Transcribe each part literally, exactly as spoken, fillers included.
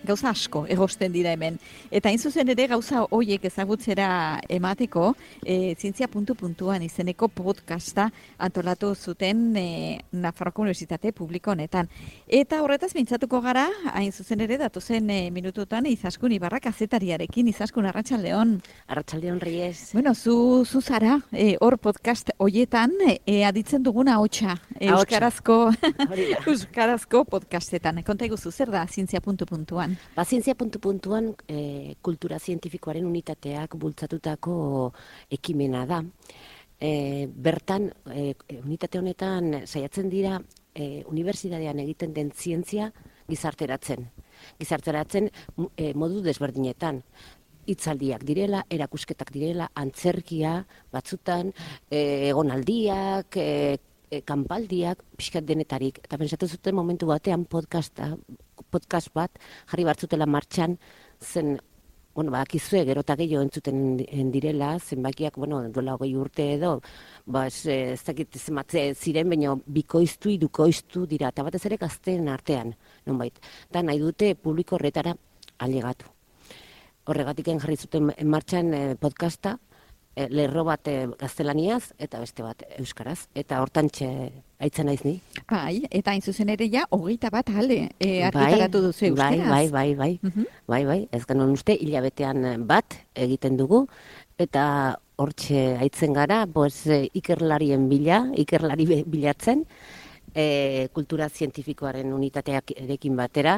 gauza asko egosten dira hemen. Eta hain zuzen ere gauza hoiek ezagutzera emateko, e, zientzia puntu puntuan izeneko podcasta antolatu zuten e, Nafarroako Unibertsitate Publiko honetan. Eta horretaz mintzatuko gara, hain zuzen ere datozen e, minututan Izaskun Ibarra kazetariarekin. Izaskun, arratsaldeon. Arratsaldeon, Reyes. Bueno, zu, zu zara, e, hor podcast hoietan, e, aditzen duguna hotxa, euskarazko, euskarazko podcastetan. Konta iguzu, zer da zientzia puntu puntuan? Ba, zientzia puntu puntuan e, kultura zientifikoaren unitateak bultzatutako ekimena da. E, bertan, e, unitate honetan saiatzen dira e, unibertsitatean egiten den zientzia gizarteratzen. Gizarteratzen e, modu desberdinetan. Hitzaldiak direla, erakusketak direla, antzerkia, batzutan, e, egonaldiak, e, e, kanpaldiak, pixkat denetarik. Eta pentsatzen zuten momentu batean podcasta, podcast bat jarri batzutela martxan, zen, bueno, bakizue, gero eta gehiago entzuten direla, zenbakiak, bueno, duela hogei urte edo, ba, ez, ez dakit zematze ziren, baina bikoiztu, irukoiztu dira, eta batez ere gazteen artean, nonbait. Eta nahi dute publiko horretara ailegatu. Horregatik jarri zuten martxan podcasta, lerro bat gaztelaniaz eta beste bat euskaraz. Eta hortantxe aitzen naiz ni. Bai, eta hain zuzen ere ja, hogeita bat ale e, argitaratu duzu euskaraz. Bai, bai, bai, bai, uh-huh. bai, bai. Ez genuen uste, hilabetean bat egiten dugu, eta hortxe aitzen gara, pues, ikerlarien bila, ikerlari bilatzen, e, kultura zientifikoaren unitateak erekin batera,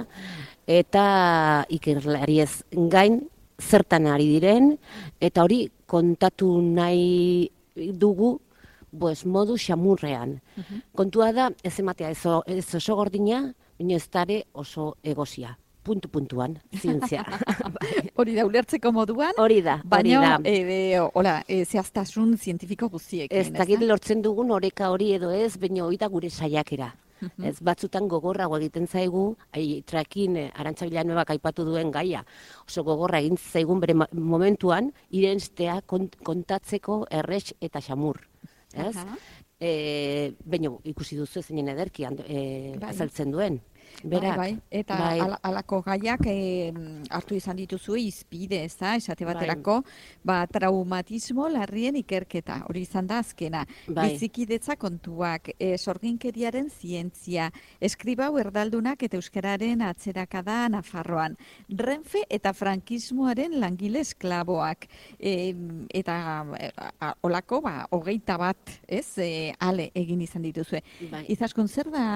eta ikerlariez gain, zertan ari diren, eta hori kontatu nahi dugu pues, modu xamurrean. Uh-huh. Kontua da, ez ematea ez, ez oso gordina, baina ez dare oso egozia. Puntu puntuan, zientzia. Hori da, ulertzeko moduan? Hori da, hori da. Baina, e, hola, e, zehaztasun zientifiko guztiekin. Ez dakit lortzen dugun oreka hori edo ez, baina hori da gure saiakera. Ez batzutan gogorrago egiten zaigu, trakin Arantza Villanuevak aipatu duen gaia, oso gogorra egin zaigun bere momentuan, irenstea kontatzeko errex eta xamur. Ez? E, Baina ikusi duzu zeinen ederki e, bai. Azaltzen duen. Berak, bai, bai. Eta bai. Al, alako gaiak e, hartu izan dituzu izpide, ez da, esate baterako, bai. ba, traumatismo larrien ikerketa, hori izan da azkena. Bai. Bizikidetza kontuak, e, sorginkeriaren zientzia, eskribau erdaldunak eta euskararen atzerakada Nafarroan, Renfe eta frankismoaren langile esklaboak, e, eta e, a, olako, ba, hogeita bat, ez, e, ale egin izan dituzue. Bai. Izaskun, zer da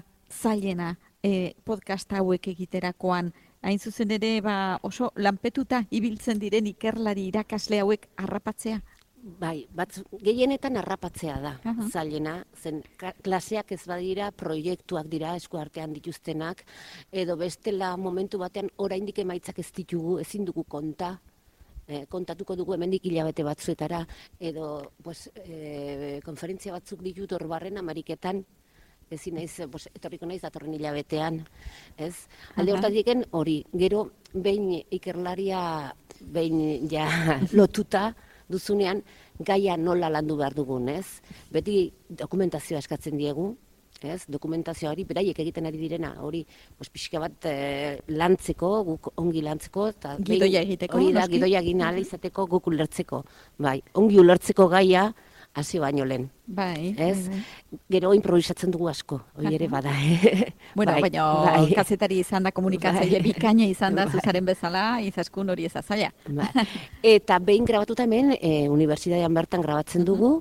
zailena E, podcast hauek egiterakoan, hain zuzen ere ba, oso lanpetuta ibiltzen diren ikerlari irakasle hauek harrapatzea? Bai, bat, gehienetan harrapatzea da, uh-huh. zailena, zen klaseak ez badira, proiektuak dira eskuartean dituztenak, edo bestela momentu batean oraindik emaitzak ez ditugu, ezin dugu konta, eh, kontatuko dugu hemendik hilabete batzuetara, edo pues, eh, konferentzia batzuk ditut hor barren Ameriketan, ezin naiz, pues, etorriko naiz datorren hilabetean, ez? Alde hortatik hori, gero behin ikerlaria, behin ja lotuta duzunean, gaia nola landu behar dugun, ez? Beti dokumentazioa eskatzen diegu, ez? Dokumentazioa hori, beraiek egiten ari direna, hori, pues, pixka bat eh, lantzeko, guk ongi lantzeko, eta gidoia egiteko, hori da, gidoia egin ahal izateko, guk ulertzeko, bai, ongi ulertzeko gaia, hasi baino lehen. Bai, ez? bai. Gero improvisatzen dugu asko, hori ere bada. Eh? Bueno, bai, baina bai. kazetari izan da, komunikatzaile bai. Bikaina izan da, bai. Zuzaren bezala, Izaskun hori ez azaila. Bai. Eta behin grabatuta hemen, e, unibertsitatean bertan grabatzen dugu,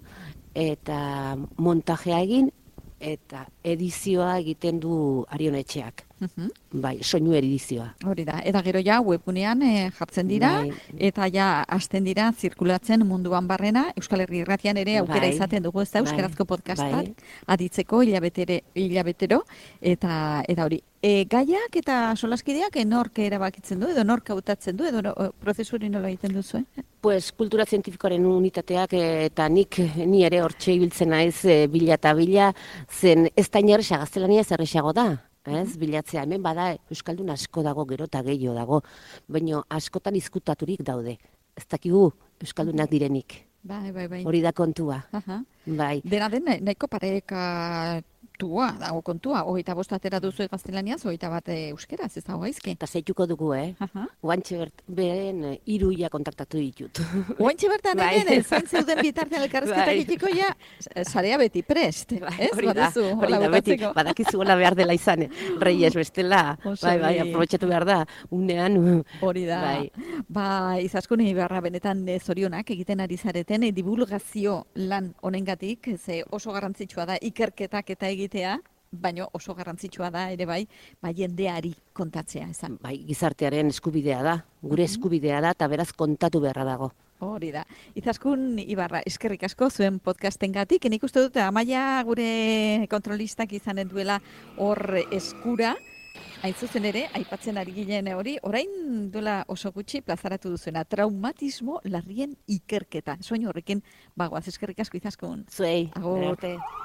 eta montajea egin, eta edizioa egiten du Arion Etxeak. Uh-huh. Bai, soinu edizioa. Hori da, eta gero ja webgunean e, jartzen dira, bai. Eta ja hasten dira zirkulatzen munduan barrena, Euskal Herri Irratian ere aukera bai. Izaten dugu, ez da, euskarazko podcastak, bai. Aditzeko hilabetere, hilabetero, eta, eta hori. E, gaiak eta solaskideak nork erabakitzen du, edo nork hautatzen du, edo no, prozesu hori nola egiten duzu, eh? Pues, kultura zientifikoaren unitateak eta nik ni ere hortxe ibiltzen naiz e, bila eta bila, zen ez da inerresa gaztelania ez erresago da. Ez, bilatzea, hemen bada Euskaldun asko dago, gero eta gehiago dago, baina askotan izkutaturik daude. Ez dakigu Euskaldunak direnik. Bai, bai, bai. Hori da kontua. Aha. Bai. Dena den, nahiko pareka kontua, dago kontua, hogeita bost atera duzu gaztelaniaz, hogeita bat euskeraz, ez dago gaizki. Eta zeituko dugu, eh? Oantxe bert, beren iruia kontaktatu ditut. Oantxe bertan egin, zain zeuden bitartean elkarrezketak itiko ja, sarea beti prest, ez? Hori da, hori da, beti, badakizu hola behar dela izan, Reyes bestela, bai, bai, aprobetxatu behar da, unean. Hori da, ba, izaskun ibarra benetan zorionak egiten ari zareten, divulgazio lan honengatik, ze oso garrantzitsua da ikerketak eta egitea, baina oso garrantzitsua da ere bai, bai jendeari kontatzea, esan. Bai, gizartearen eskubidea da, gure eskubidea da, eta beraz kontatu beharra dago. Hori da. Izaskun Ibarra, eskerrik asko zuen podcastengatik, nik uste dut Amaia gure kontrolistak izanen duela hor eskura, hain zuzen ere, aipatzen ari ginen hori, orain duela oso gutxi plazaratu duzuena, traumatismo larrien ikerketa. Soinu horrekin, bagoaz, eskerrik asko Izaskun. Zuei. Agur.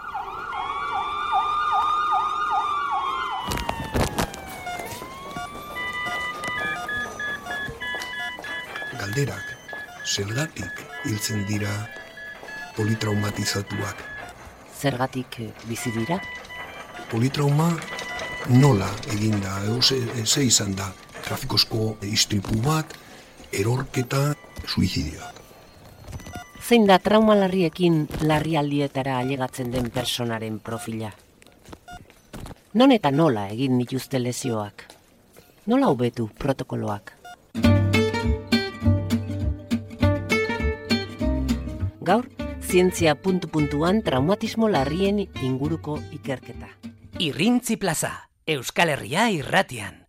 Galderak, zergatik hiltzen dira politraumatizatuak? Zergatik bizi dira? Politrauma nola eginda, ze izan da, trafikozko istripu bat, erorketa, suizidioa. Zein da trauma larriekin larrialdietara ailegatzen den personaren profila? Non eta nola egin dituzte lesioak? Nola hobetu protokoloak? Gaur, zientzia puntu-puntuan traumatismo larrien inguruko ikerketa. Irrintzi plaza, Euskal Herria irratian.